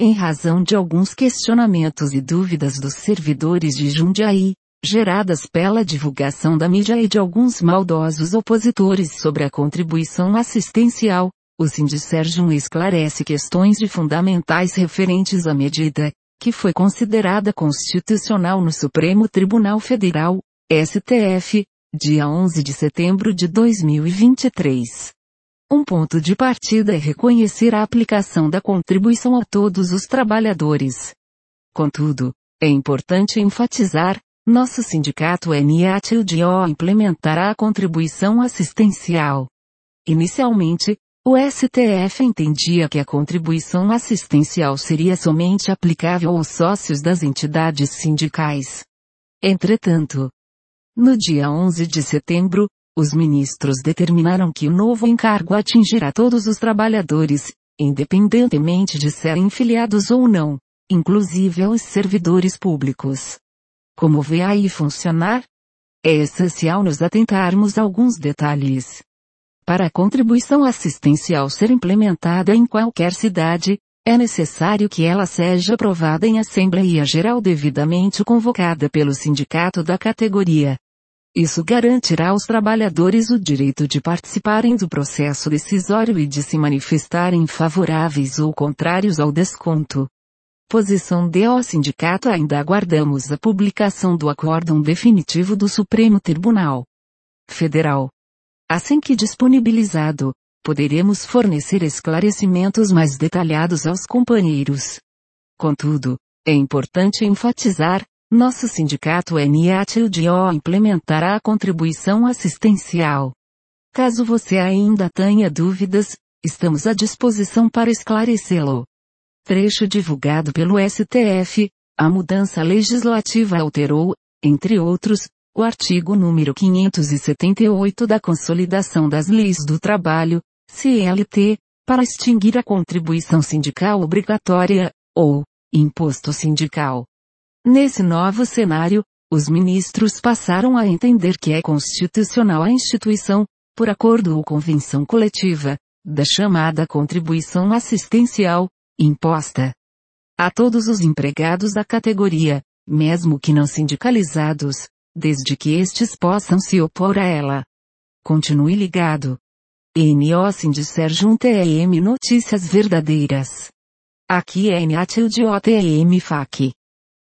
em razão de alguns questionamentos e dúvidas dos servidores de Jundiaí, geradas pela divulgação da mídia e de alguns maldosos opositores sobre a contribuição assistencial, o Sindicerjum esclarece questões de fundamentais referentes à medida, que foi considerada constitucional no Supremo Tribunal Federal, STF, dia 11 de setembro de 2023. Um ponto de partida é reconhecer a aplicação da contribuição a todos os trabalhadores. Contudo, é importante enfatizar, nosso sindicato NATLDO implementará a contribuição assistencial. Inicialmente, o STF entendia que a contribuição assistencial seria somente aplicável aos sócios das entidades sindicais. Entretanto, no dia 11 de setembro, os ministros determinaram que o novo encargo atingirá todos os trabalhadores, independentemente de serem filiados ou não, inclusive aos servidores públicos. Como vai aí funcionar? É essencial nos atentarmos a alguns detalhes. Para a contribuição assistencial ser implementada em qualquer cidade, é necessário que ela seja aprovada em Assembleia Geral devidamente convocada pelo sindicato da categoria. Isso garantirá aos trabalhadores o direito de participarem do processo decisório e de se manifestarem favoráveis ou contrários ao desconto. Posição do sindicato: ainda aguardamos a publicação do acórdão definitivo do Supremo Tribunal Federal. Assim que disponibilizado, poderemos fornecer esclarecimentos mais detalhados aos companheiros. Contudo, é importante enfatizar, nosso sindicato NATLDO implementará a contribuição assistencial. Caso você ainda tenha dúvidas, estamos à disposição para esclarecê-lo. Trecho divulgado pelo STF, a mudança legislativa alterou, entre outros, o artigo número 578 da Consolidação das Leis do Trabalho, CLT, para extinguir a contribuição sindical obrigatória, ou imposto sindical. Nesse novo cenário, os ministros passaram a entender que é constitucional a instituição, por acordo ou convenção coletiva, da chamada contribuição assistencial, imposta a todos os empregados da categoria, mesmo que não sindicalizados, desde que estes possam se opor a ela. Continue ligado. NO Sindicerjum TEM Notícias Verdadeiras. Aqui é NATLDO TEM FAC.